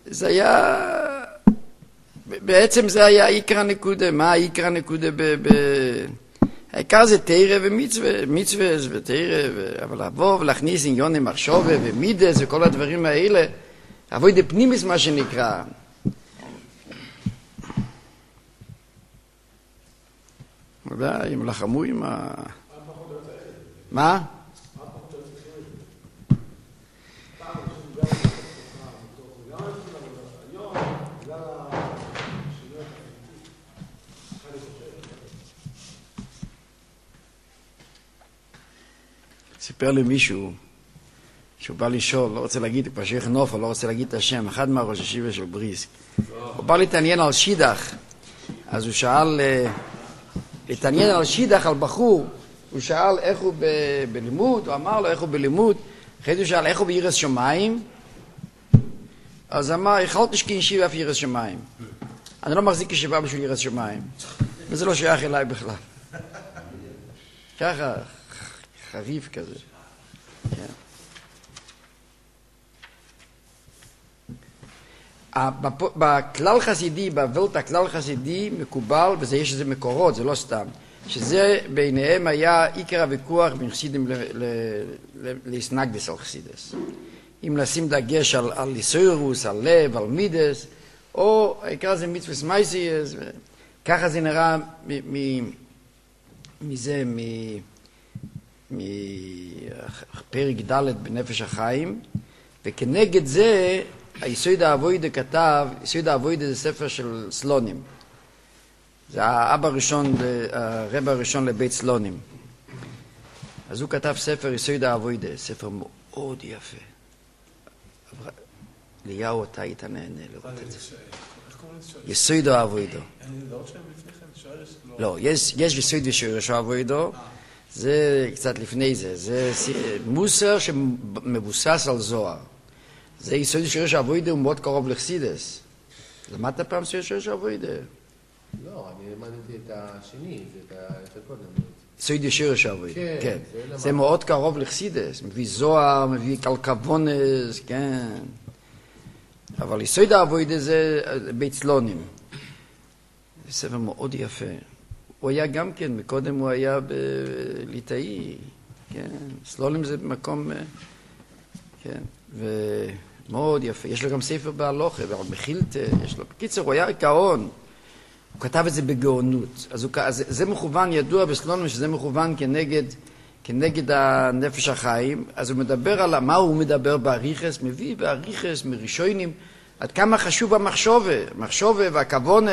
זה היה, בעצם זה היה עיקר הנקודה. מה העיקר הנקודה העיקר זה תירה ומצווה, מצווה ותירה, אבל לבוא ולהכניס עניון עם מחשבה ומידס וכל הדברים האלה, עבוד פנימיס מה שנקרא. ודאי, אם לחמו עם מה? סיפר לי מישהו שהוא בא לשאול, לא רוצה להגיד, פשייך נופל, לא רוצה להגיד את השם, אחד מהראש ישיבה של בריסק. הוא בא להתעניין על שידך, אז הוא שאל, להתעניין על שידך, על בחור, הוא שאל איך הוא בלימוד, הוא אמר לו איך הוא בלימוד, אחרי זה הוא שאל איך הוא בירס שמיים, אז אמר, יכולת שכי ישיבה אף ירס שמיים. אני לא מחזיק ישיבה בשביל ירס שמיים, וזה לא שייך אליי בכלל. ככה, חריף כזה. בכלל חסידי, בוולט הכלל חסידי מקובל, וזה יש איזה מקורות, זה לא סתם, שזה ביניהם היה עיקר הוויכוח בין חסידים להסנגדס על חסידס. אם לשים דגש על ליסוירוס, על לב, על מידס, או העיקר זה מצווה מייסיאס, ככה זה נראה מזה, מפרק ד' בנפש החיים, וכנגד זה היסוד האבוידה כתב, יסוד האבוידה זה ספר של סלונים, זה האבא הראשון, הרב הראשון לבית סלונים, אז הוא כתב ספר יסוד האבוידה, ספר מאוד יפה. ליהו אתה היית נהנה לראות את זה. יסוד האבוידה. לא, יש יסוד ושורש האבוידה, זה קצת לפני זה, זה מוסר שמבוסס על זוהר. זה יסוד שורש האבוידה הוא מאוד קרוב לחסידס. למדת פעם שורש האבוידה? לא, אני למדתי את השני, זה את הקודם. יסוד שורש האבוידה, כן. זה מאוד קרוב לחסידס, מביא זוהר, מביא קלקבונס, כן. אבל יסוד האבוידה זה בית סלונים. זה ספר מאוד יפה. הוא היה גם כן, מקודם הוא היה בליטאי, כן. סלונים זה מקום, כן. ומאוד יפה. יש לו גם ספר בהלוכה, בחילטה, יש לו. בקיצר, הוא היה גאון. הוא כתב את זה בגאונות. אז זה מכוון, ידוע בסלונים שזה מכוון כנגד הנפש החיים. אז הוא מדבר על מה הוא מדבר באריכס, מביא באריכס, מראשונים, עד כמה חשוב המחשבה והכוונה.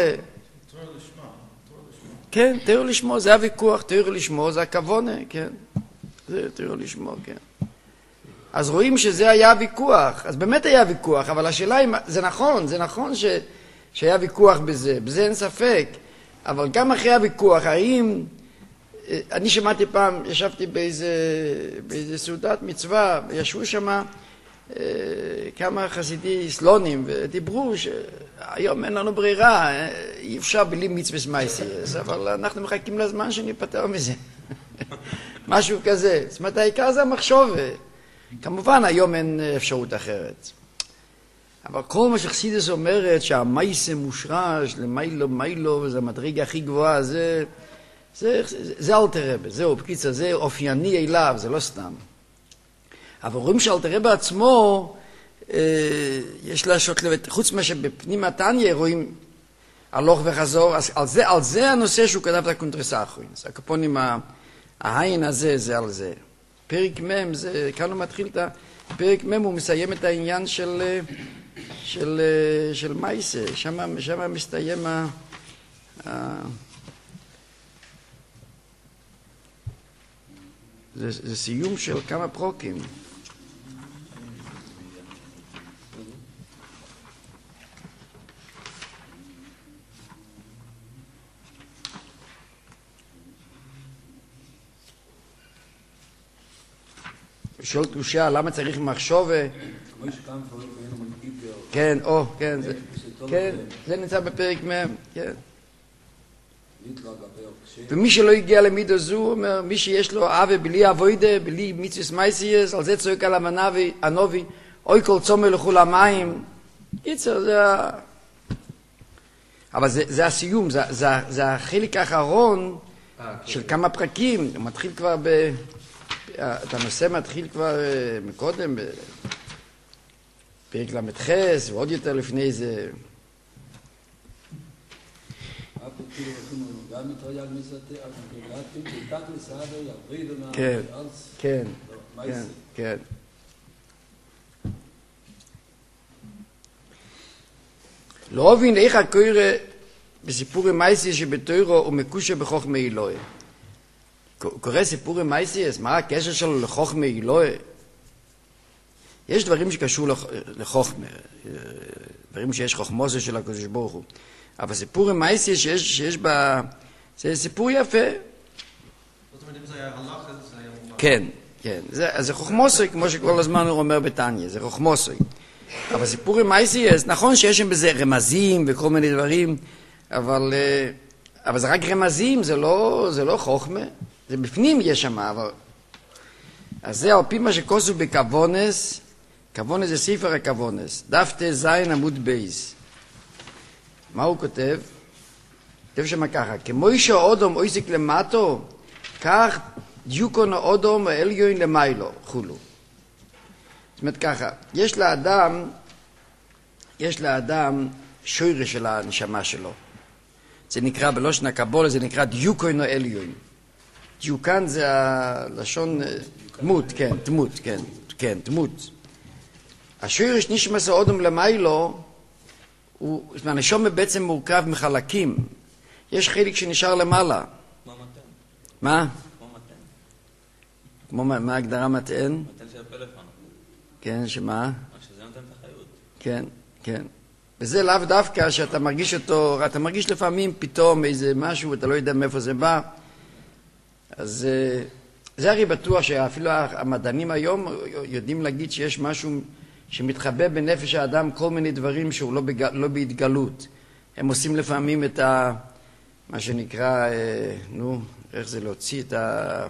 כן, תיאור לשמו, זה הוויכוח, תיאור לשמו, זה הכוונה, כן. זה תיאור לשמו, כן. אז רואים שזה היה ויכוח, אז באמת היה ויכוח, אבל השאלה אם, זה נכון שהיה ויכוח בזה אין ספק, אבל גם אחרי הוויכוח, האם, אני שמעתי פעם, ישבתי באיזה סעודת מצווה, ישבו שם כמה חסידי סלונים, ודיברו שהיום אין לנו ברירה, אי אפשר בלי מצווה מייסיאס, אבל אנחנו מחכים לזמן שניפטר מזה. משהו כזה. זאת אומרת, העיקר זה המחשבה. כמובן, היום אין אפשרות אחרת. אבל כל מה שחסידס אומרת, שהמייסה מושרש למיילו, וזה המדרגה הכי גבוהה, זה אלתר רבי, זהו, בקיצר, זה אופייני אליו, זה לא סתם. אבל רואים שאלתר רבי עצמו, יש לה חוץ מה שבפנים התניא רואים הלוך וחזור, אז על זה הנושא שהוא כתב את הקונטרס האחרונס. הקופונים, העין הזה, זה על זה. פרק מ' זה, כאן הוא מתחיל את פרק מ', הוא מסיים את העניין של מייסה, שם מסתיים זה סיום של כמה פרוקים. שואל קושייה, למה צריך מחשבה? כן, כן, זה נמצא בפרק מ', כן. ומי שלא הגיע למידה זו, אומר, מי שיש לו אבה בלי אבוידה, בלי מצווה מייסיאס, על זה צועק על הנובי, אוי כל צומר לכו למים, קיצר, אבל זה הסיום, זה החלק האחרון של כמה פרקים. הוא מתחיל כבר את הנושא מתחיל כבר מקודם, בפרק למ"ח, ועוד יותר לפני זה. כן, כן, כן, כן. לא הבין איך הקורא בסיפורי מייסי שבתוירו הוא מקושר בחוכמה אלוהי. קורא סיפורי מייסי, אז מה הקשר שלו לחוכמה אלוהי? יש דברים שקשור לחוכמה, דברים שיש חוכמוסו של הקדוש ברוך הוא. אבל סיפורי מייסי שיש בה, זה סיפור יפה. זאת אומרת, אם זה היה הלך, זה היה מובן. כן, כן. זה חוכמוסו, כמו שכל הזמן הוא אומר בתניא, זה חוכמוסו. אבל סיפורי מייסי, אז נכון שיש שם בזה רמזים וכל מיני דברים, אבל זה רק רמזים, זה לא חוכמה. זה בפנים יש שם, אבל... אז זה על פי מה שכוסו בכוונס, כוונס זה ספר הכוונס, דף ט"ז עמוד בייס. מה הוא כותב? כותב שם ככה, כמו איש האודום אויסיק למטו, כך דיוקון האודום העליון למיילו, חולו. זאת אומרת ככה, יש לאדם שוירה של הנשמה שלו. זה נקרא בלושן הקבולה, זה נקרא דיוקון העליון. דיוקן זה הלשון דמות, כן, דמות, כן, כן, דמות. השוירש נשמס האודום למיילו, הנשמה בעצם מורכב מחלקים. יש חלק שנשאר למעלה. כמו מתן. מה? כמו מתן. מה ההגדרה מתן? מתן של הפלאפון. כן, שמה? שזה נותן את החיות. כן, כן. וזה לאו דווקא שאתה מרגיש אותו, אתה מרגיש לפעמים פתאום איזה משהו, אתה לא יודע מאיפה זה בא. אז זה הרי בטוח שאפילו המדענים היום יודעים להגיד שיש משהו שמתחבא בנפש האדם, כל מיני דברים שהוא לא בהתגלות. הם עושים לפעמים את מה שנקרא, איך זה להוציא את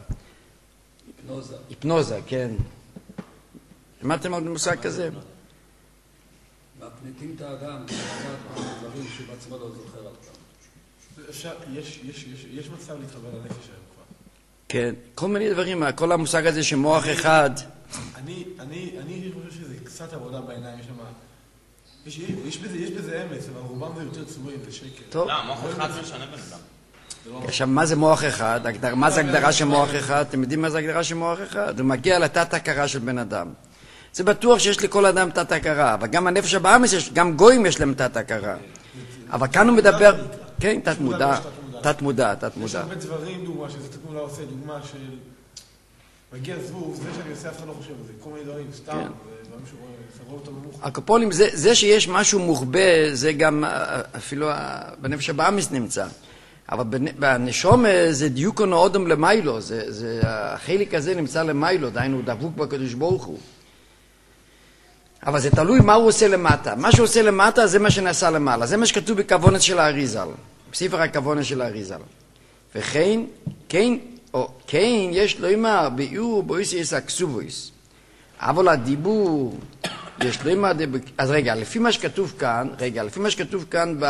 היפנוזה, כן. שמעתם על מושג כזה? מפניתים את האדם, דברים שבעצמו לא זוכר אותם. יש מצב להתחבר לנפש היום כבר. כן, כל מיני דברים, כל המושג הזה שמוח אחד. אני חושב שזה קצת עבודה בעיניים, יש בזה אמץ, אבל רובם זה יותר צבועים, זה שקר. טוב. לא, מוח אחד משנה בן אדם. עכשיו, מה זה מוח אחד? מה זה הגדרה של מוח אחד? אתם יודעים מה זה הגדרה של מוח אחד? הוא מגיע לתת הכרה של בן אדם. זה בטוח שיש לכל אדם תת הכרה, אבל גם הנפש הבאמס, גם גויים יש להם תת הכרה. אבל כאן הוא מדבר, כן, תת מודע. יש הרבה דברים, דוגמה, שזה תת מודע עושה, דוגמה של... מגיע זבוב, זה שאני עושה אף אחד לא חושב על זה, כל מיני דברים, סתם, דברים שרואה אותו במוח. הקופולים, זה שיש משהו מוחבא, זה גם אפילו בנפש הבאמס נמצא. אבל בנשום זה דיוקון האודום למיילו, החלק הזה נמצא למיילו, דהיינו הוא דבוק בקדוש ברוך הוא. אבל זה תלוי מה הוא עושה למטה. מה שהוא עושה למטה זה מה שנעשה למעלה. זה מה שכתוב בכוונת של האריזל, בספר הכוונת של האריזל. וכן, כן, יש לו אמר ביאור בויסיס הכסובויס. אבל הדיבור, יש לו אמר, אז רגע, לפי מה שכתוב כאן,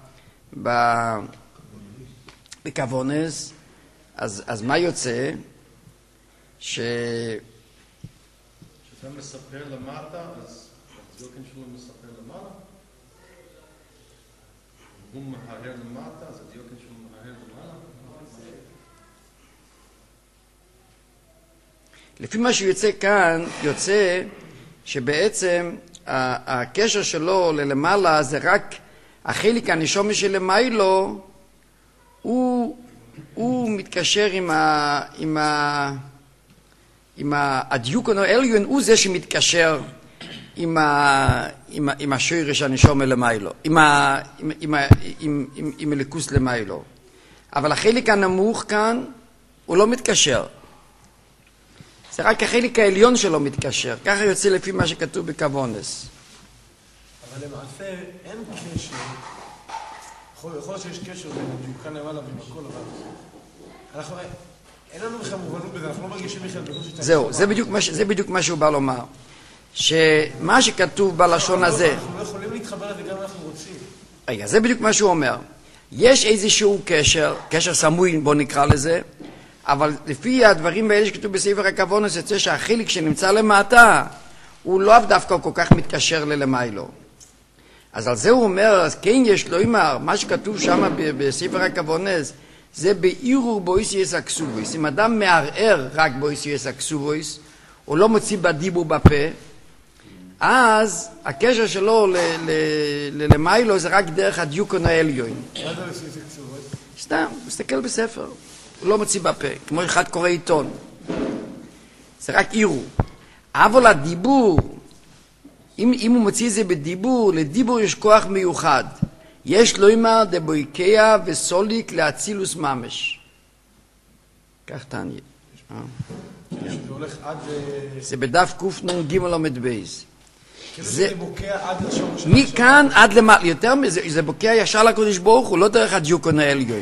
בכוונס, אז מה יוצא? כשאתה מספר למטה, אז הדיוקן שלו מספר למעלה? הוא מהרהר למטה, אז הדיוקן שלו מהרהר למעלה? לפי מה שיוצא כאן, יוצא שבעצם הקשר שלו ללמעלה זה רק החלק הנשומי שלמיילו, הוא מתקשר עם הדיוקון העליון, הוא זה שמתקשר עם השורש הנשום למיילו, עם הליכוס למיילו. אבל החלק הנמוך כאן, הוא לא מתקשר. זה רק החלק העליון שלו מתקשר. ככה יוצא לפי מה שכתוב בכוונס. אבל למעשה אין קשר. יכול להיות שיש קשר בין הדיוקן למעלה ועם הכל, אבל אין לנו בכלל מובנות בזה, אנחנו לא מרגישים בכלל בכל שאתה... זהו, זה בדיוק מה שהוא בא לומר. שמה שכתוב בלשון הזה... אנחנו לא יכולים אומר את זה גם אם אנחנו רוצים. רגע, זה בדיוק מה שהוא אומר. יש איזשהו קשר סמוי, בוא נקרא לזה, אבל לפי הדברים האלה שכתוב בספר הכוונס, יוצא שהחלק שנמצא למטה, הוא לא דווקא כל כך מתקשר ללמיילו. אז על זה הוא אומר, אז כן יש לו אמר, מה שכתוב שם בספר הכוונס, זה בעירור בויסיוס אקסובויס. אם אדם מערער רק בויסיוס אקסובויס, הוא לא מוציא בדיבור בפה, אז הקשר שלו ללמיילו זה רק דרך הדיוקון העליון. מה זה בויסיוס אקסובויס? סתם, מסתכל בספר, הוא לא מוציא בפה, כמו אחד קורא עיתון. זה רק עירור. אבל הדיבור, אם הוא מוציא את זה בדיבור, לדיבור יש כוח מיוחד. יש לו אמר דבויקיה וסוליק להצילוס ממש. כך תעניין. זה הולך עד... זה בדף קנ"ג עמוד בייס. זה בוקע עד לשורש... מכאן עד למעלה, יותר מזה, זה בוקע ישר לקדוש ברוך הוא, לא דרך הדיוקון העליון.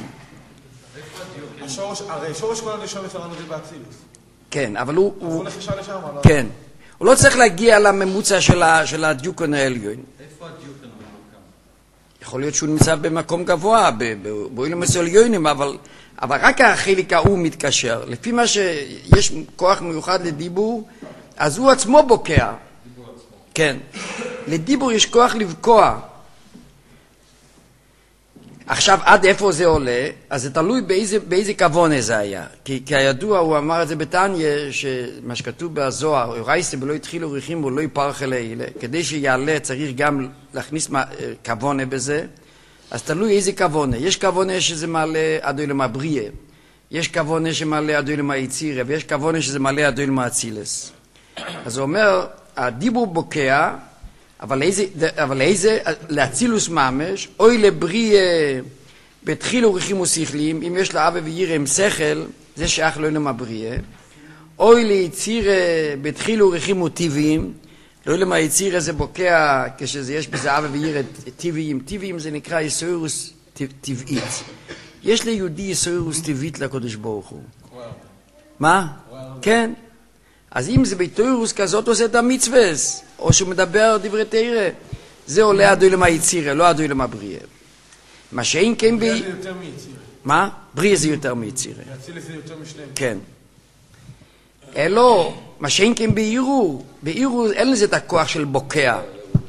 הרי שורש כל הנשום אצלנו זה באצילוס. כן, אבל הוא... הוא הולך ישר לשם, אבל... כן. הוא לא צריך להגיע לממוצע של הדיוקון העליון. איפה הדיוקון הממוקם? יכול להיות שהוא נמצא במקום גבוה, באוילם עליונים, אבל רק החלק ההוא מתקשר. לפי מה שיש כוח מיוחד לדיבור, אז הוא עצמו בוקע. דיבור עצמו. כן. לדיבור יש כוח לבקוע. עכשיו, עד איפה זה עולה? אז זה תלוי באיזה כוונה זה היה. כי הידוע, הוא אמר את זה בתניא, שמה שכתוב בזוהר, רייסה בלא התחילו ריחים ולא יפרח אלה. כדי שיעלה צריך גם להכניס כוונה בזה. אז תלוי איזה כוונה. יש כוונה שזה מעלה עד אילם הבריאה. יש כוונה שמעלה עד אילם היצירה, ויש כוונה שזה מעלה עד אילם האצילס. אז הוא אומר, הדיבור בוקע, אבל איזה, להצילוס ממש, אוי לבריא בתחילו ריחים ושכלים, אם יש לה אבא וירא עם שכל, זה שייך לא למה בריא, אוי ליציר בתחילו ריחים וטבעיים, לא למה יציר זה בוקע כשזה יש בזה אבא וירא טבעיים, טבעיים זה נקרא יסוירוס טבעית. יש ליהודי יסוירוס טבעית לקדוש ברוך הוא. מה? כן. אז אם זה בתוירוס כזאת עושה את המצווס, או שהוא מדבר דברי תורה, זה עולה עד אילם היצירה, לא עד אילם הבריאה. מה שאין כן בריאה זה יותר מיצירה. מה? בריאה זה יותר מיצירה. להציל זה יותר משניהם. כן. אלו, מה שאין כן בעירור, בעירור אין לזה את הכוח של בוקע.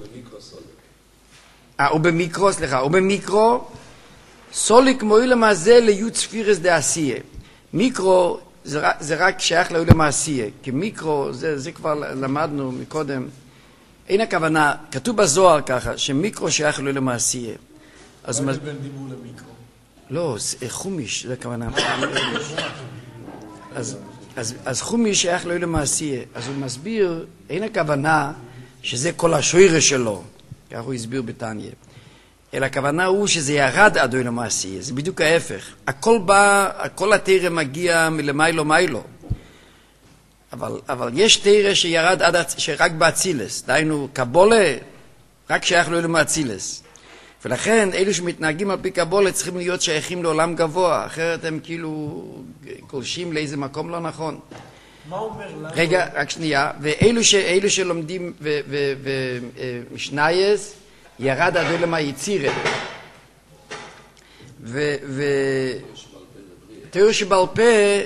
הוא במיקרו, סוליק מועיל הזה ליוד ספירס דעשייה. מיקרו, זה רק שייך לאוילם העשייה, כי מיקרו, זה כבר למדנו מקודם, אין הכוונה, כתוב בזוהר ככה, שמיקרו שייך לאוילם העשייה. מה זה בין דיבור למיקרו? לא, חומיש, זה הכוונה. אז חומיש שייך לאוילם העשייה, אז הוא מסביר, אין הכוונה שזה כל השוירש שלו, כך הוא הסביר בתניא. אלא הכוונה הוא שזה ירד עד אילם העשייה, זה בדיוק ההפך. הכל בא, הכל התרא מגיע מלמיילו מיילו. אבל יש תרא שירד שרק באצילס, דהיינו קבולה, רק שייך לאילם האצילס. ולכן אלו שמתנהגים על פי קבולה צריכים להיות שייכים לעולם גבוה, אחרת הם כאילו גולשים לאיזה מקום לא נכון. מה אומר לנו? רגע, רק שנייה, ואלו שלומדים ומשנייס, ירד עד אילם היצירה. תיאור שבעל פה,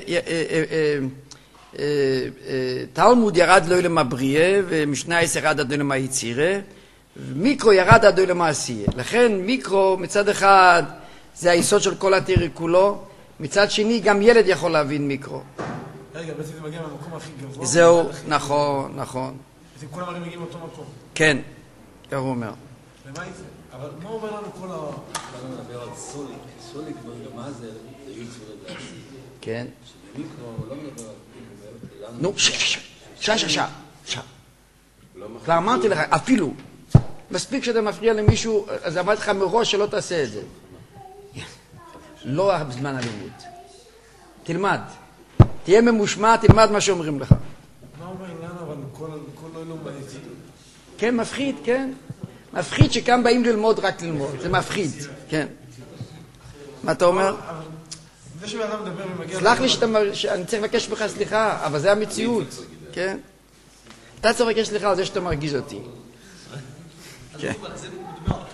תלמוד ירד לאילם הבריאה, ומשנייס ירד עד אילם היצירה, ומיקרו ירד עד אילם העשייה. לכן מיקרו מצד אחד זה היסוד של כל התיאור כולו, מצד שני גם ילד יכול להבין מיקרו. רגע, בעצם זה מגיע מהמקום הכי גבוה. זהו, נכון, נכון. אז כולם הרי מגיעים לאותו מקום. כן, כך הוא אומר. ומה זה? אבל מה אומר לנו כל ה... אני מדבר על סוליק. סוליק, מה זה? זה יוד ספירס דעשייה. כן. שבמיקרו לא מדבר על... נו, כבר אמרתי לך, אפילו, מספיק שאתה מפריע למישהו, אז אמרתי לך מראש שלא תעשה את זה. לא בזמן הלימוד. תלמד. תהיה ממושמע, תלמד מה שאומרים לך. מה אומר לנו, אבל כל לא בעצם? כן, מפחיד, כן. מפחיד שכאן באים ללמוד רק ללמוד. זה מפחיד, כן. מה אתה אומר? זה שאדם מדבר ומגיע... סלח לי שאני צריך לבקש ממך סליחה, אבל זה המציאות, כן? אתה צריך לבקש סליחה על זה שאתה מרגיז אותי. כן.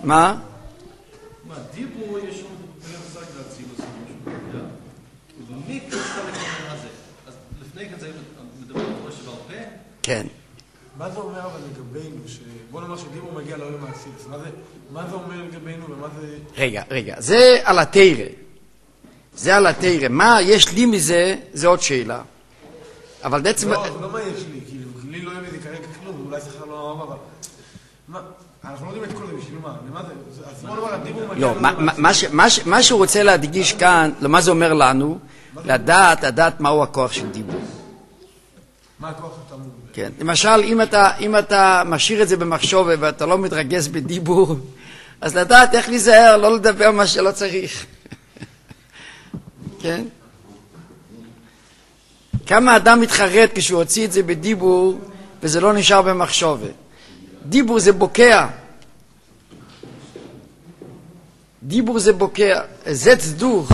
מה? מה, דיבור יש שם מושג להצילות, ובמי כנסה לכמה מה זה? אז לפני כן זה מדבר על ראש בעל פה? כן. מה זה אומר אבל לגבינו, בוא נאמר שדיבור מגיע לעולם האצילוס, מה זה אומר לגבינו ומה זה... רגע, זה על התורה. זה על התורה. מה יש לי מזה, זה עוד שאלה. אבל בעצם... לא, זה לא מה יש לי, כאילו, לי לא יהיה כרגע כלום, אולי שכר לא אמר, אבל... מה? אנחנו לא יודעים את כל זה בשביל מה? למה זה? אז בוא נאמר, הדיבור מגיע לעולם האצילוס. מה שהוא רוצה להדגיש כאן, מה זה אומר לנו? לדעת מהו הכוח של דיבור. מה הכוח שאתה מבין? כן, למשל, אם אתה משאיר את זה במחשוב ואתה לא מתרגז בדיבור, אז לדעת איך להיזהר, לא לדבר מה שלא צריך. כן? כמה אדם מתחרט כשהוא הוציא את זה בדיבור, וזה לא נשאר במחשוב. דיבור זה בוקע. דיבור זה בוקע. זה צדוך.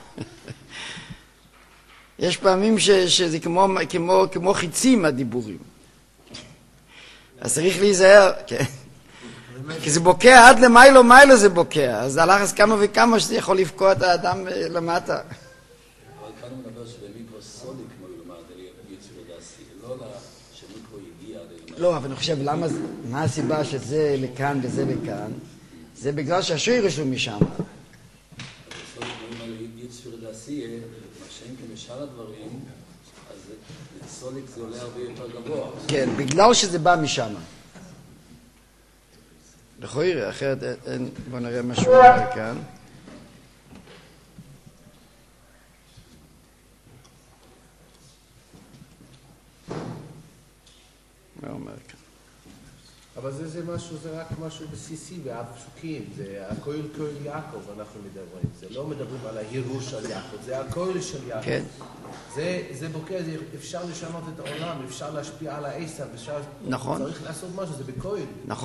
יש פעמים שזה כמו חיצים הדיבורים. אז צריך להיזהר, כן. כי זה בוקע עד למיילו זה בוקע. אז הלחץ כמה וכמה שזה יכול לפקוע את האדם למטה. אבל כאן הוא מדבר שבמיקרו סוליק כמו ילמד אלי יצור דעשי, לא שמיקרו הגיע אלי. לא, אבל אני חושב, מה הסיבה שזה לכאן וזה לכאן? זה בגלל שהשורש הוא משם. סוליק כמו ילמד יצור דעשי, מה שאין כמשל הדברים, אז סוליק זה עולה הרבה יותר גבוה. כן, בגלל שזה בא משם. לכוירי, אחרת בוא נראה מה שהוא אומר כאן. מה אומר כאן? אבל זה משהו, זה רק משהו בסיסי והפשוקים, זה הכל יעקב אנחנו מדברים, זה לא מדברים על ההירוש של יעקב, זה הכל של יעקב. כן. זה בוקר, אפשר לשנות את העולם, אפשר להשפיע על העשר, נכון. צריך לעשות משהו, זה בקויל.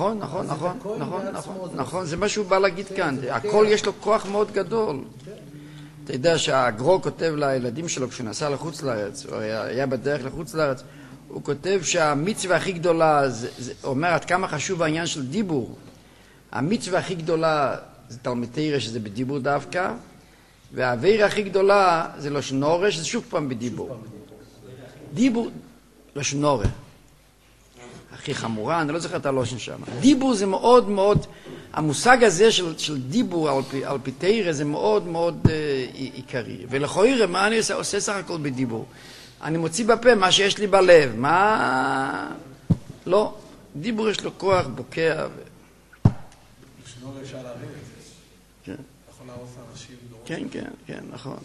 נכון, זה מה שהוא בא להגיד כאן, הכל יש לו כוח מאוד גדול. אתה יודע שהגרו כותב לילדים שלו כשהוא נסע לחוץ לארץ, הוא היה בדרך לחוץ לארץ, הוא כותב שהמצווה הכי גדולה, זה אומר עד כמה חשוב העניין של דיבור. המצווה הכי גדולה זה תלמיד תורה שזה בדיבור דווקא, והעבירה הכי גדולה זה לשון הרע, שזה שוב פעם בדיבור. דיבור, לשון הרע. הכי חמורה, אני לא זוכר את הלושן שם. דיבור זה מאוד מאוד, המושג הזה של דיבור על פי תורה זה מאוד מאוד עיקרי. ולכוירא, מה אני עושה סך הכל בדיבור? אני מוציא בפה מה שיש לי בלב. מה? לא. דיבור יש לו כוח בוקע. לשנור אפשר להבין את זה. כן. יכול להרוס אנשים דורות. כן, נכון.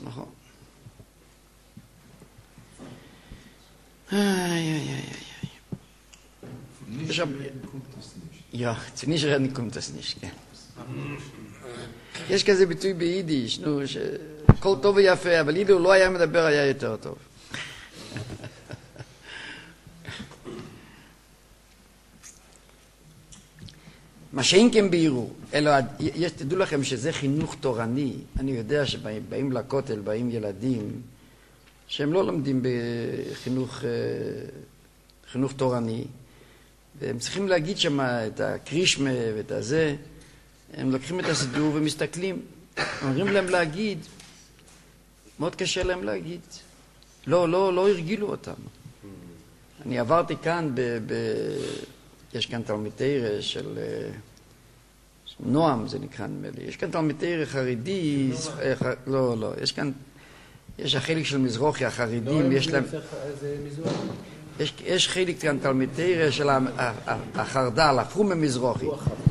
צניש רדן קומט das nicht, כן. יש כזה ביטוי ביידיש, נו, שכל טוב ויפה, אבל אילו לא היה מדבר היה יותר טוב. מה שאין כן בירו, אלא תדעו לכם שזה חינוך תורני. אני יודע שבאים לכותל, באים ילדים שהם לא לומדים בחינוך תורני, והם צריכים להגיד שם את הקרישמה ואת הזה, הם לוקחים את הסידור ומסתכלים, אומרים להם להגיד, מאוד קשה להם להגיד, לא הרגילו אותם. אני עברתי כאן, יש כאן תלמיד תורה של נועם, זה נקרא נדמה לי, יש כאן תלמיד תורה חרדי, לא, יש החלק של מזרוחי, החרדים, יש להם... יש חלק כאן תלמיד תורה של החרד"ל, הפכו ממזרוחי.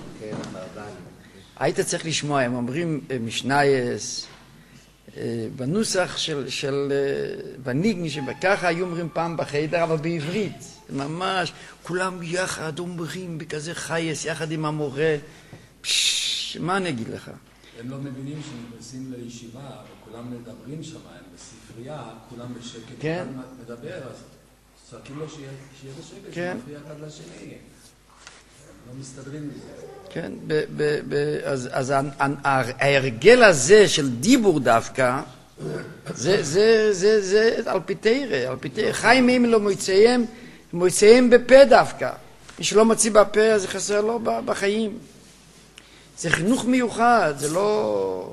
היית צריך לשמוע, הם אומרים משנייס, בנוסח של בניגני, שככה היו אומרים פעם בחדר, אבל בעברית, ממש, כולם יחד אומרים בכזה חייס, יחד עם המורה, מה אני אגיד לך? הם לא מבינים שנכנסים לישיבה, וכולם מדברים שם, הם בספרייה, כולם בשקט, כן. כולם מדבר, אז צועקים לו שיהיה בשקט, כן. שמפריע אחד לשני. לא מסתדרים מזה. כן, אז ההרגל הזה של דיבור דווקא, זה על פי תורה, חיים הם לא מוצאים בפה דווקא. מי שלא מוציא בפה, זה חסר לו בחיים. זה חינוך מיוחד, זה לא...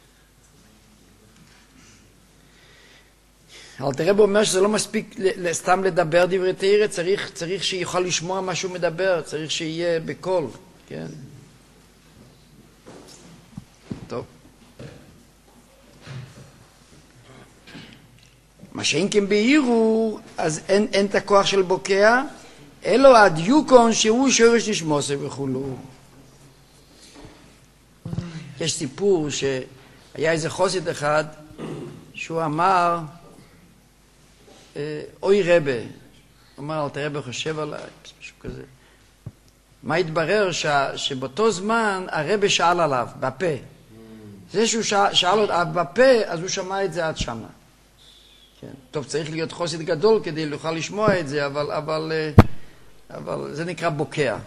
אלתר רבי אומר שזה לא מספיק סתם לדבר דברי תורה, צריך שיוכל לשמוע מה שהוא מדבר, צריך שיהיה בקול, כן? טוב. מה שאין כן בעירור, אז אין את הכוח של בוקע, אלו הדיוקון שהוא שורש נשמוסו וכולו. יש סיפור שהיה איזה חסיד אחד שהוא אמר, אוי רבה, הוא אמר, אלתר רבי חושב עליי, משהו כזה. מה התברר? שבאותו זמן הרבי שאל עליו, בפה. זה שהוא שאל אותו בפה, אז הוא שמע את זה עד שמה. כן. טוב, צריך להיות חסיד גדול כדי לוכל לשמוע את זה, אבל זה נקרא בוקע.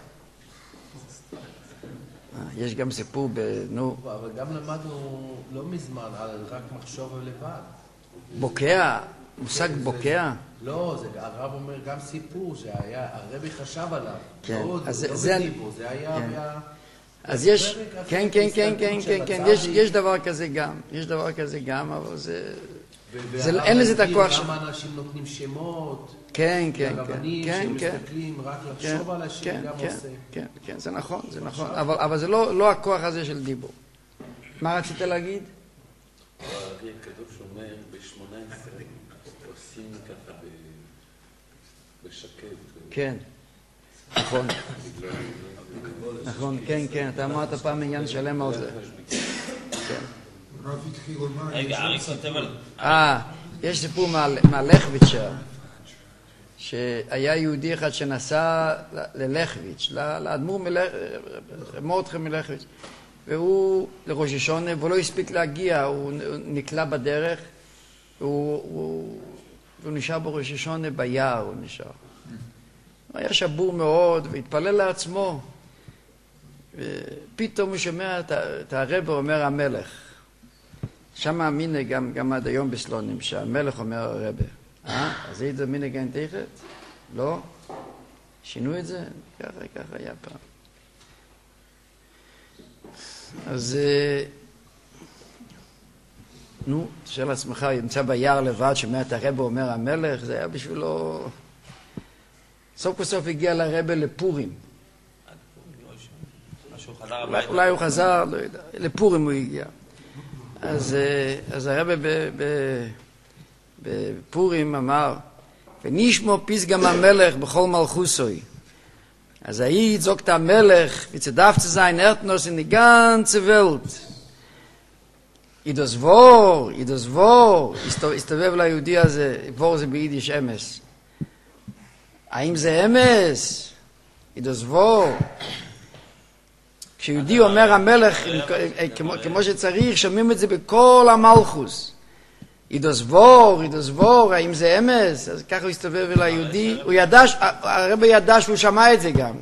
יש גם סיפור נו... אבל גם למדנו לא מזמן על רק מחשוב לבד. בוקע? מושג בוקע? לא, הרב אומר גם סיפור שהרבי חשב עליו. כן, אז זה בדיבור, זה היה... אז יש... כן, יש דבר כזה גם, אבל זה... אין לזה את הכוח למה אנשים נותנים שמות, כן, הרבנים שמסתכלים רק לחשוב על השם גם עושה. כן, זה נכון, אבל זה לא הכוח הזה של דיבור. מה רצית להגיד? כתוב שאומר ב-18 עושים ככה בשקט. כן, נכון, כן, אתה אמרת פעם עניין שלם על זה. רגע, ארי כותב על... יש סיפור מהלכביצ'ר, שהיה יהודי אחד שנסע ללכביץ', לאדמו"ר מרדכי מלכביץ', והוא לראש השונה, והוא לא הספיק להגיע, הוא נקלע בדרך, והוא נשאר בראש השונה ביער, הוא נשאר. הוא היה שבור מאוד, והתפלל לעצמו, ופתאום הוא שומע את הרב אומר המלך. שם המינה גם עד היום בסלונים, שהמלך אומר הרבה. אז זה מינה גן תכת? לא? שינו את זה? ככה היה פעם. אז תשאל לעצמך, ימצא ביער לבד, שומע את הרבה אומר המלך, זה היה בשבילו... סוף כל סוף הגיע לרבה לפורים. אולי הוא חזר, לא יודע, לפורים הוא הגיע. אז הרב בפורים אמר, ונשמו פסגם המלך בכל מלכוסוי. אז היית זוגת המלך, וצדף צזיין ארטנוס in die ganze Welt. ידוס וור, הסתובב ליהודי הזה, וור זה ביידיש אמס. האם זה אמס? ידוס וור. כשיהודי אומר המלך, כמו שצריך, שומעים את זה בכל המלכוס. ידוס וור, האם זה אמס? אז ככה הוא הסתובב אל היהודי. הרב ידע שהוא שמע את זה גם.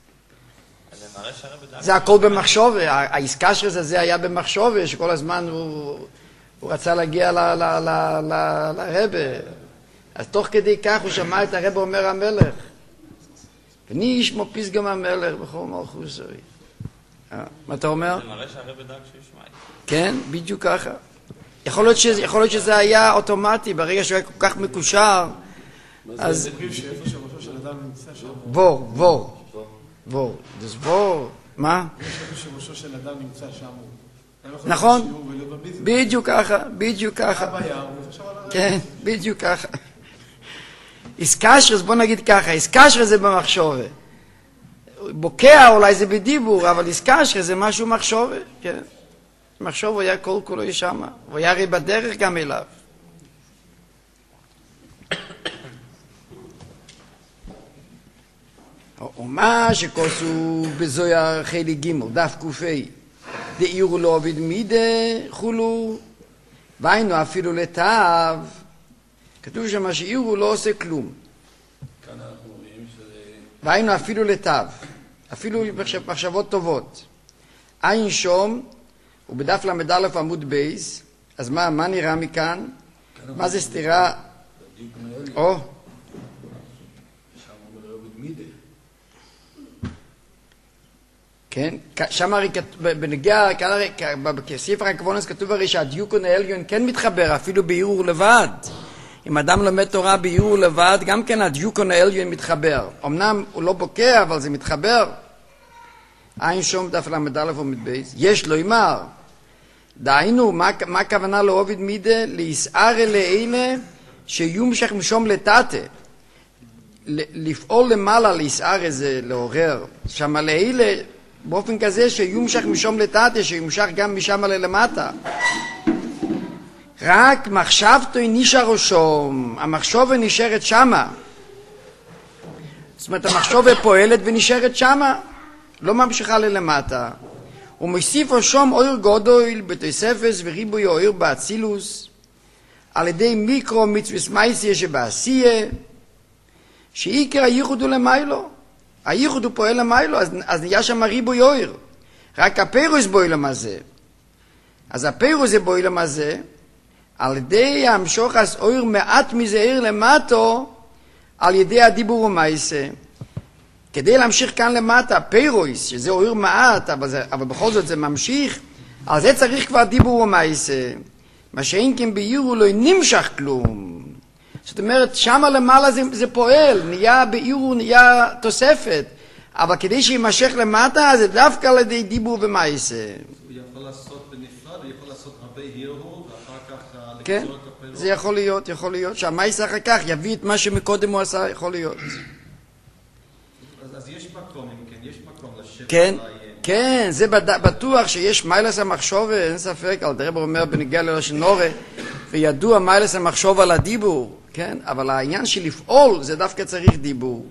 זה הכל במחשבה. העסקה של זה היה במחשבה, שכל הזמן הוא רצה להגיע לרב. אז תוך כדי כך הוא שמע את הרב אומר המלך. ונשמו פסגם המלך בכל מלכוסוי. מה אתה אומר? זה מראה שהרב דאג שישמע. כן, בדיוק ככה. יכול להיות שזה היה אוטומטי, ברגע שהוא היה כל כך מקושר, אז... זה אומרים שאיפה שראשו של אדם נמצא שם. בור. זה בור. מה? איפה שראשו של אדם נמצא שם. נכון, בדיוק ככה. כן, בדיוק ככה. איסקשרס, בוא נגיד ככה, איסקשרס זה במחשבה. בוקע אולי זה בדיבור, אבל איסקשרס זה משהו מחשבה, כן. מחשוב היה כל כולו שמה, הוא היה הרי בדרך גם אליו. ומה שכוסו בזויר חלק ג' דף קופי, דאירו לו עובד מידה חולו, והיינו אפילו לתאב, כתוב שמה שאירו לא עושה כלום. כאן אנחנו רואים שזה... והיינו אפילו לתאב, אפילו מחשבות טובות. עין שום, ובדף למד א' עמוד בייס, אז מה נראה מכאן? מה זה סתירה? או? שם אומר עובד מידה. כן? שם הרי בנגיע, בספר הכוונס כתוב הרי שהדיוקון העליון כן מתחבר, אפילו בערעור לבד. אם אדם לומד תורה בערעור לבד, גם כן הדיוקון העליון מתחבר. אמנם הוא לא בוקע, אבל זה מתחבר. עין שום דף למד א' עמוד בייס. יש לו אמר. דהיינו, מה הכוונה לעובד מידה? להסער לאלה שיומשך משום לטאטה. לפעול למעלה, להסער איזה, לעורר. שמה לאלה, באופן כזה שיומשך משום לטאטה, שיומשך גם משם למטה. רק מחשבתו נשאר ראשום, המחשבה נשארת שמה. זאת אומרת, המחשבה פועלת ונשארת שמה, לא ממשיכה ללמטה. ומוסיף ראשום אויר גודל בתוספס וריבוי אויר באצילוס, על ידי מיקרו מצווס מייסיה שבעשייה, שעיקר הייחוד הוא למיילו. הייחוד הוא פועל למיילו, אז נהיה שם ריבוי אויר. רק הפירוס בוילם הזה. אז הפירוס זה בוילם הזה, על ידי המשוחס אויר מעט מזה עיר למטו, על ידי הדיבור ומייסה. כדי להמשיך כאן למטה, פירוס, שזה אויר מעט, אבל בכל זאת זה ממשיך, על זה צריך כבר דיבור ומייסה. מה שאין כן בעירו לא נמשך כלום. זאת אומרת, שמה למעלה זה פועל, נהיה בעירו, נהיה תוספת. אבל כדי שימשך למטה, זה דווקא על ידי דיבור ומייסה. הוא יכול לעשות בנפרד, הוא יכול לעשות הרבה הירו, ואחר כך כן, לקצור את הפירות. זה יכול להיות, שהמייסה אחר כך יביא את מה שמקודם הוא עשה, יכול להיות. אז יש מקום, אם כן, יש מקום לשבת כן, לעיין. כן, זה בטוח שיש מיילס המחשוב, אין ספק, על דרבר אומר בנגיע ללשון נורא, וידוע מיילס המחשוב על הדיבור, כן, אבל העניין של לפעול זה דווקא צריך דיבור.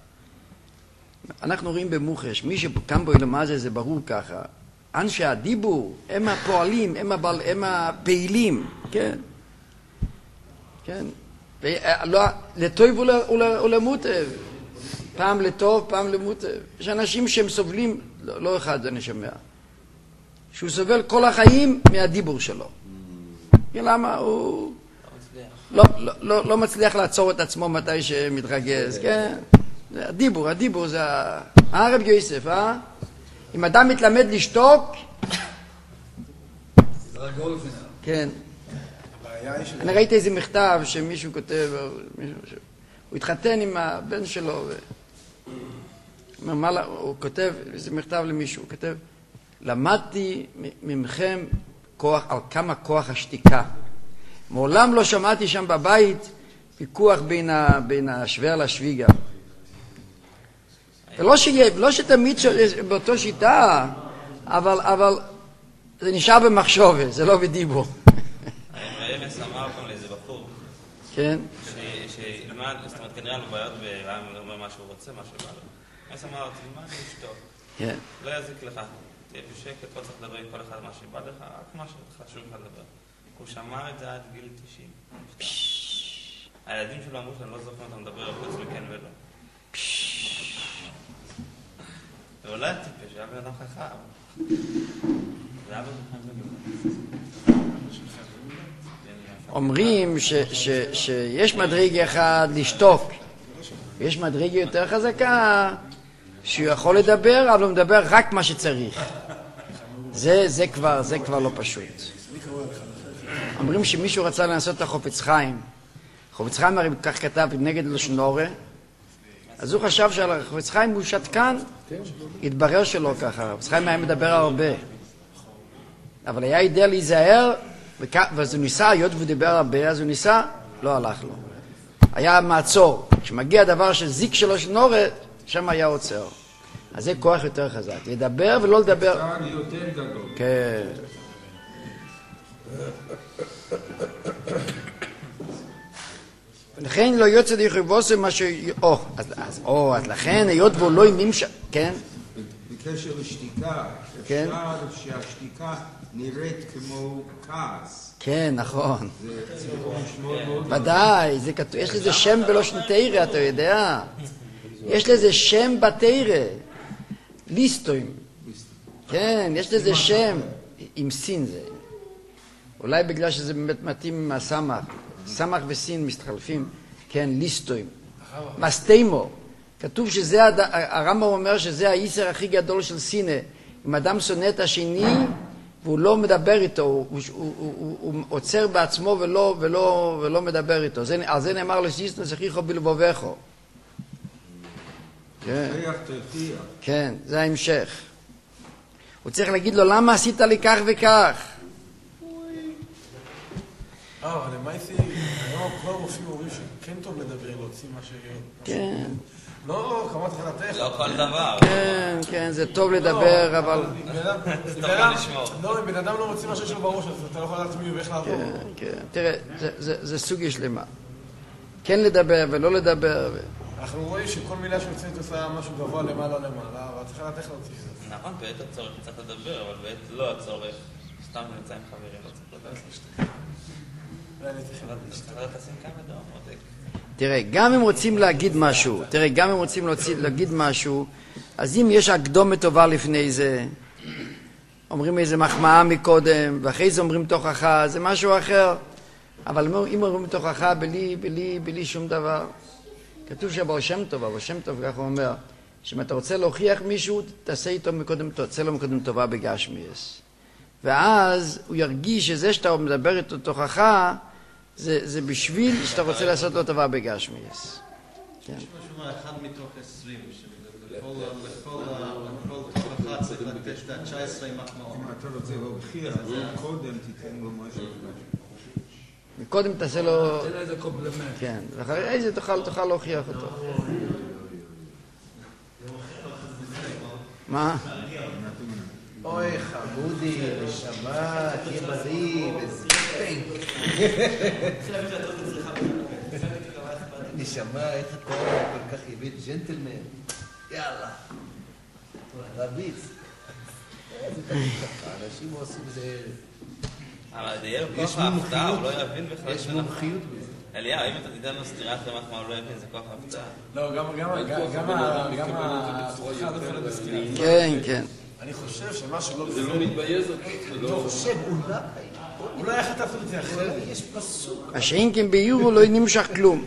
אנחנו רואים במוחש, מי שקם בו אילמה זה ברור ככה, אנשי הדיבור הם הפועלים, הם הפעילים, כן, כן, לטוב ולמוטב, פעם לטוב, פעם למוטב. יש אנשים שהם סובלים, לא אחד אני שומע, שהוא סובל כל החיים מהדיבור שלו. למה? הוא לא מצליח לעצור את עצמו מתי שמתרגז, כן? הדיבור זה הרב יוסף, אם אדם מתלמד לשתוק, כן. אני ראיתי איזה מכתב שמישהו כותב, הוא התחתן עם הבן שלו, הוא כותב איזה מכתב למישהו, הוא כותב, למדתי ממכם על כמה כוח השתיקה. מעולם לא שמעתי שם בבית ויכוח בין השוור לשוויגה. ולא שתמיד באותו שיטה, אבל זה נשאר במחשבה, זה לא בדיבור. אמס אמר פעם לאיזה בחור, כן? שילמד, זאת אומרת, כנראה לו בעיות אומר מה שהוא רוצה, מה שבא לו. אמס אמר, תלמד לשתוק. כן. לא יזיק לך, תהיה בשקט, לא צריך לדבר עם כל אחד מה שבא לך, רק מה שחשוב לך לדבר. הוא שמע את זה עד גיל 90. הילדים שלו אמרו שאני לא זוכר אותם לדבר חוץ מכן ולא. ואולי טיפש, היה בן אדם חכם. זה היה אומרים שיש מדרגה אחד לשתוק, יש מדרגה יותר חזקה שהוא יכול לדבר, אבל הוא מדבר רק מה שצריך. זה כבר לא פשוט. אומרים שמישהו רצה לנסות את החופץ חיים. חופץ חיים הרי כך כתב נגד לשון נורא, אז הוא חשב שעל החופץ חיים הוא שתקן, התברר שלא ככה. חופץ חיים היה מדבר הרבה, אבל היה ידע להיזהר, ואז הוא ניסה, היות והוא דיבר הרבה, אז הוא ניסה, לא הלך לו. היה מעצור. כשמגיע דבר שזיק שלו שנורא, שם היה עוצר. אז זה כוח יותר חזק. לדבר ולא לדבר. צעד יותר גדול. כן. לכן לא יוצא דחבוסו מה ש... אז לכן היות והוא לא ימש... כן? בקשר לשתיקה, כן? אפשר שהשתיקה נראית כמו כעס. כן, נכון. זה משמעות מאוד... ודאי, יש לזה שם בלושן תורה, אתה יודע. יש לזה שם בתורה. ליסטוים. כן, יש לזה שם. עם סין זה. אולי בגלל שזה באמת מתאים עם הסמך. סמך וסין מסתחלפים. כן, ליסטוים. מסתימו. כתוב שזה, הרמב"ם אומר שזה היצר הכי גדול של שנאה. אם אדם שונא את השני והוא לא מדבר איתו, הוא עוצר בעצמו ולא מדבר איתו. על זה נאמר לו, שישנא אחיך בלבבך. כן, זה ההמשך. הוא צריך להגיד לו, למה עשית לי כך וכך? אבל למעשה, היום כל הרופאים אומרים שכן טוב לדבר, להוציא מה ש... כן. לא, כמות חלתך. לא כל דבר. כן, כן, זה טוב לדבר, אבל... זה טוב לשמור. לא, אם בן אדם לא מוציא משהו שלו בראש, אז אתה לא יכול לדעת מי ואיך לעבור. כן, כן. תראה, זה סוגיה שלמה. כן לדבר ולא לדבר. אנחנו רואים שכל מילה שיוצאת עושה משהו גבוה למעלה למעלה, אבל צריך לדעת איך להוציא את זה. נכון, בעת הצורך צריך לדבר, אבל בעת לא הצורך, סתם נמצא עם חברים, לא צריך לדבר. אתה תשים כמה דעות, מותק. תראה, גם אם רוצים להגיד משהו, אז אם יש הקדומת טובה לפני זה, אומרים איזה מחמאה מקודם, ואחרי זה אומרים תוכחה, זה משהו אחר. אבל אם אומרים תוכחה בלי שום דבר, כתוב שהבעל שם טוב כך הוא אומר, שאם אתה רוצה להוכיח מישהו, תעשה לו מקודם טובה בגשמיאס. ואז הוא ירגיש שזה שאתה מדבר איתו תוכחה, זה בשביל שאתה רוצה לעשות לו טובה בגשמיאס. יש משהו מה, אחד מתוך 20, שלכל תוכחה צריך לתת את 19 מחמאות. אם אתה רוצה להוכיח, אז קודם תיתן לו משהו. מקודם תעשה לו... תן איזה קומפלמנט. כן, ואחרי זה תוכל להוכיח אותו. מה? אוי, חמודי, נשמה, תהיה בריא, וזפנק. נשמה, איך אתה כל כך הבאת ג'נטלמן? יאללה. רביץ. איזה תמיד ככה, אנשים עושים זה... אבל זה יהיה לו כוח ההפתעה, הוא לא יבין בכלל. יש מומחיות בזה. אליהו, אם אתה תיתן לו סתירת מחמאה, הוא לא יבין, זה כוח ההפתעה. לא, גם ההצלחה לא יכולה בסתירה. כן, כן. אני חושב שמה שלא... זה לא מתבייז אתה חושב, אולי איך אתה אפילו את זה אחרת? יש פסוק. השאין כן ביורו לא נמשך כלום.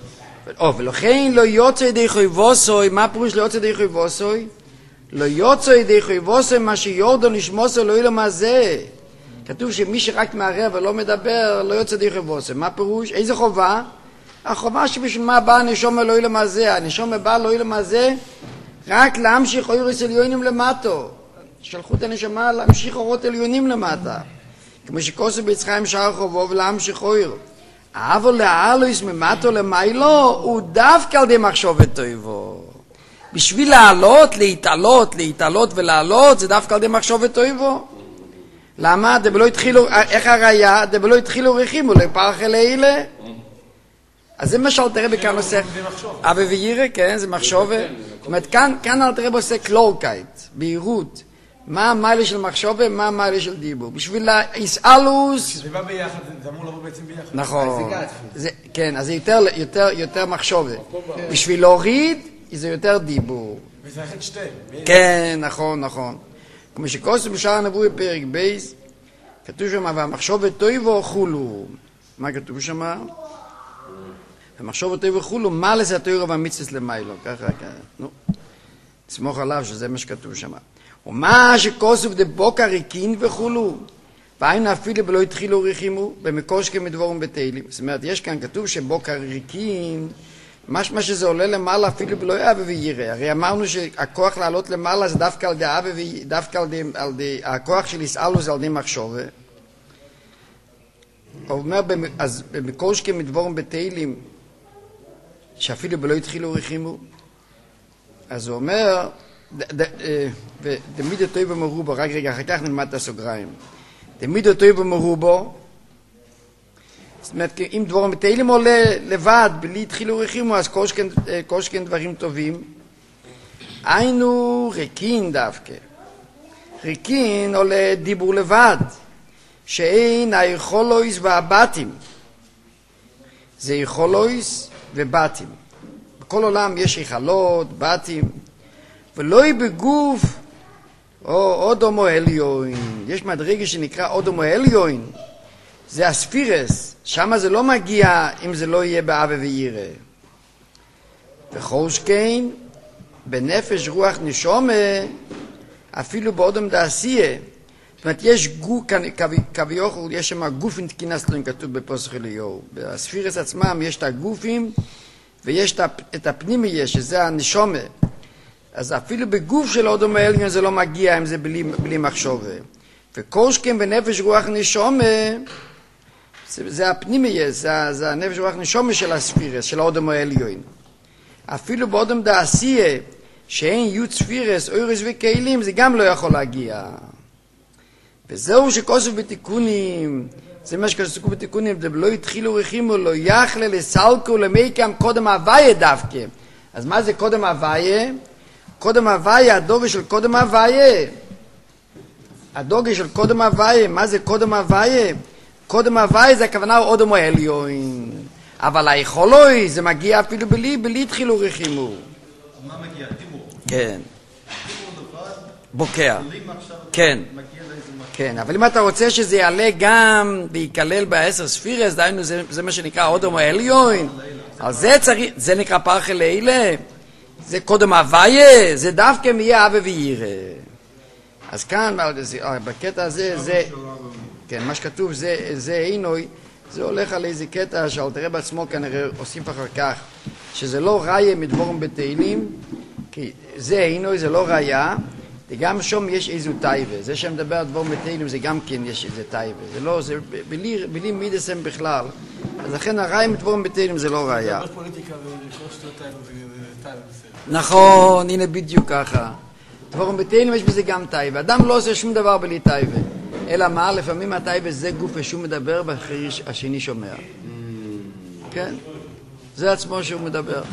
ולכן לא יוצא ידי חויבוסוי, מה פירוש לא יוצא ידי חויבוסוי? לא יוצא ידי חויבוסוי, מה שיורדו נשמוסו לא ילמה זה. כתוב שמי שרק מערב ולא מדבר, לא יוצא ידי חויבוסוי. מה פירוש? איזה חובה? החובה שבשביל מה בא הנשום אלוהי למזה. הנשום בא אלוהי למזה רק להמשיך אוירס עליונים למטו. שלחו את הנשמה להמשיך אורות עליונים למטה. כמו שכוסו ביצחיים שער חובו ולהמשיך אויר. אבל להעלויס ממטו למיילו הוא דווקא על די מחשבת טויבו. בשביל לעלות, להתעלות ולעלות זה דווקא על די מחשבת טויבו. למה? דבלו התחילו, איך הראיה? דבלו התחילו רחימו לפרח אלה. אז זה מה שאלתר רבי כאן עושה. אבי וירא, כן, זה מחשבה. זאת אומרת, כאן אלתר רבי עושה קלורקייט, בהירות. מה המיילה של מחשבה, מה המיילה של דיבור. בשביל היסעלוס... כשזה בא ביחד, זה אמור לבוא בעצם ביחד. נכון. כן, אז זה יותר מחשבה. בשביל להוריד, זה יותר דיבור. וזה אחד שתיים. כן, נכון. כמו שכוסו בשער הנבואי פרק בייס, כתוב שם, והמחשבה טויבו חולו. מה כתוב שם? המחשבה טויבו חולו, מה לזה התוירו והמצווס למיילו. ככה, נו. תסמוך עליו שזה מה שכתוב שם. ומה שכוסוף דבוקה ריקין וכולו, והיינו אפילו ולא התחילו ריחימו, במקושקי מדבורם בתהילים. זאת אומרת, יש כאן כתוב שבוקה ריקין, מה שזה עולה למעלה אפילו ולא אבא וירא. הרי אמרנו שהכוח לעלות למעלה זה דווקא על די אבא וירא, דווקא על די, הכוח של יסעלו זה על די מחשבה. הוא אומר, אז במקושקי מדבורם בתהילים, שאפילו ולא התחילו ריחימו, אז הוא אומר, ודמיד אותו במרובו, רק רגע, אחר כך נלמד את הסוגריים. דמיד אותו במרובו, זאת אומרת, אם דבורם בתהילים עולה לבד, בלי התחילו רחימו, אז קושכן דברים טובים. היינו ריקין דווקא. ריקין עולה דיבור לבד, שאין היכולויס והבתים. זה יכולויס ובתים. בכל עולם יש יחלות, בתים, ולא היא בגוף או אודומו אליון. יש מדרגה שנקרא אודומו אליון, זה הספירס, שם זה לא מגיע אם זה לא יהיה באבא וירא. וכל שכן, בנפש רוח נשומה, אפילו באודם דעשייה. זאת אומרת, יש כביכול, יש שם גופים תקינס, כתוב בפוסח אליהו. בספירס עצמם יש את הגופים, ויש את הפנימי, שזה הנשומה. אז אפילו בגוף של האודם העליון זה לא מגיע אם זה בלי מחשוב. וכל שכן בנפש רוח נשומה, זה הפנימי, זה הנפש רוח נשומה של הספירס, של האודם העליון. אפילו באודם דעשייה, שאין י' ספירס, אוירס וכלים, זה גם לא יכול להגיע. וזהו שכוסף בתיקונים, זה מה שכוסף בתיקונים, לא התחילו רחימו, לא יחלה לסלקו, למייקם קודם הוויה דווקא. אז מה זה קודם הוויה? קודם הוויה, הדוגה של קודם הוויה. הדוגה של קודם הוויה, מה זה קודם הוויה? קודם הוויה זה הכוונה אודם העליון. אבל היכולוי זה מגיע אפילו בלי התחילו רחימו. מה מגיע? דיבור. כן. דיבור לבד. בוקע. בלי מחשב. כן. מגיע לאיזה מחשב. כן, אבל אם אתה רוצה שזה יעלה גם ויקלל ב10 ספירס, דיינו זה מה שנקרא אודם העליון. אז זה צריך, זה נקרא פרחה לילה. זה קודם הוויה, זה דווקא מיה אבא וירא. אז כאן, בקטע הזה, זה, כן, מה שכתוב זה אינוי, זה הולך על איזה קטע שאלתר רבי בעצמו כנראה הוסיף אחר כך, שזה לא ראיה מדבורם בתהילים, כי זה אינוי, זה לא ראיה, וגם שום יש איזו טייבה. זה שמדבר על דבורם בתהילים זה גם כן יש איזה טייבה. זה לא, זה בלי מידסם בכלל. אז לכן הראיה מדבורם בתהילים זה לא ראיה. זה פוליטיקה וכל שטויות טייבה זה טייבה בסדר. נכון, הנה בדיוק ככה. דבורם בתהילים יש בזה גם טייבה. אדם לא עושה שום דבר בלי טייבה. אלא מה? לפעמים הטייבה זה גוף שהוא מדבר ואחרי השני שומע. כן? זה עצמו שהוא מדבר.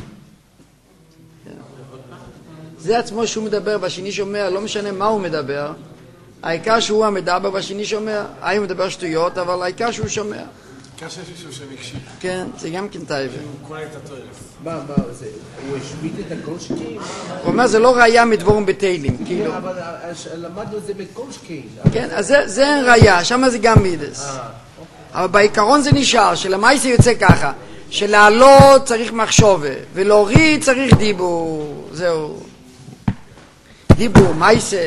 זה עצמו שהוא מדבר והשני שומע, לא משנה מה הוא מדבר. העיקר שהוא המדבר והשני שומע. הוא מדבר שטויות, אבל העיקר שהוא שומע. העיקר שיש מישהו שמקשיב. כן, זה גם כן טייבה. הוא קונה את הטרף. מה זה? הוא השמיט את הקושקי? הוא אומר, זה לא ראיה מדבורם בתהילים. כאילו. אבל למדנו את זה בקושקי. כן, אז זה אין ראיה, שם זה גם מידס. אבל בעיקרון זה נשאר, שלמעשה יוצא ככה, שלעלות צריך מחשובה, ולהוריד צריך דיבור. זהו. דיבור, מייסה.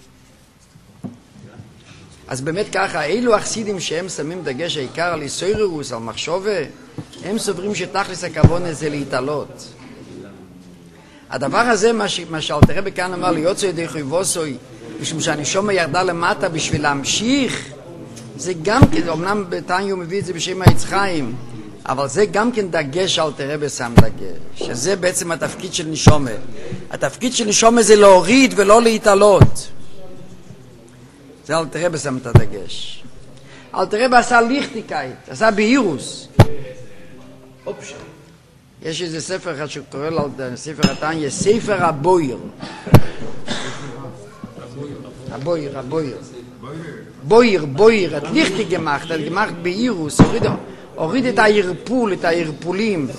אז באמת ככה, אילו החסידים שהם שמים דגש העיקר על איסוירוס, על מחשובה, הם סוברים שתכלס הכוונה זה להתעלות. הדבר הזה, מה שאלתר רבי כאן אמר ליוצא ידי חויבוסוי, משום שהנשמה ירדה למטה בשביל להמשיך, זה גם כן, אמנם בתניא הוא מביא את זה בשם העץ חיים, אבל זה גם כן דגש שאלתר רבי שם דגש, שזה בעצם התפקיד של נשמה. התפקיד של נשמה זה להוריד ולא להתעלות. זה אלתר רבי שם את הדגש. אלתר רבי עשה ליכטיקייט, עשה בהירוס. יש איזה ספר אחד שקורא לו, ספר התניא, ספר הבויר. הבויר. בויר, את ליכטי גמחת, את גמחת בהירוס, הוריד את הערפול, את הערפולים.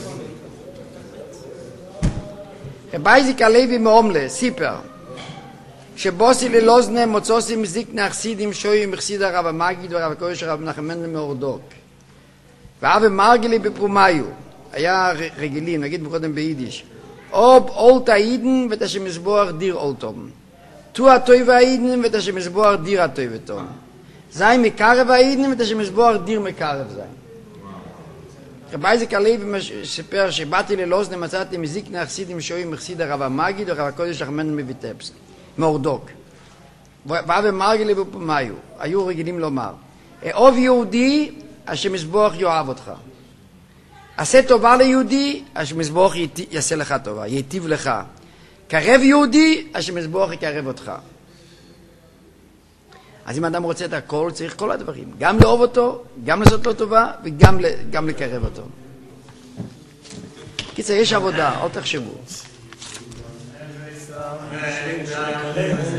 רבי אייזיק הלוי מאומלה, סיפר, שבוסי ללוזנה מוצוסי מזיקנה החסידים שויים מחסיד הרב המגיד והרב הקודש הרב נחמן מאורדוק. ואב מרגלי בפרומיו, היה רגילים, נגיד קודם ביידיש, אוב אולטה אידן ותשמזבוח דיר אולטום. תו הטויבה אידן ותשמזבוח דיר הטויבתום. זי מקרב האידן ותשמזבוח דיר מקרב זי. רבי אייזיק הלוי סיפר שבאתי ללוזנה מצאתי מזיקנה החסידים שויים מחסיד הרב המגיד והרב הקודש נחמן מוויטבסק. מאורדוק. ואב מרגלי בפרומיו, היו רגילים לומר, אוב יהודי, השם יזבוח יאהב אותך. עשה טובה ליהודי, השם יזבוח יעשה לך טובה, ייטיב לך. קרב יהודי, השם יזבוח יקרב אותך. אז אם אדם רוצה את הכל, צריך כל הדברים. גם לאהוב אותו, גם לעשות לו טובה, וגם לקרב אותו. קיצר, יש עבודה, אל תחשבו.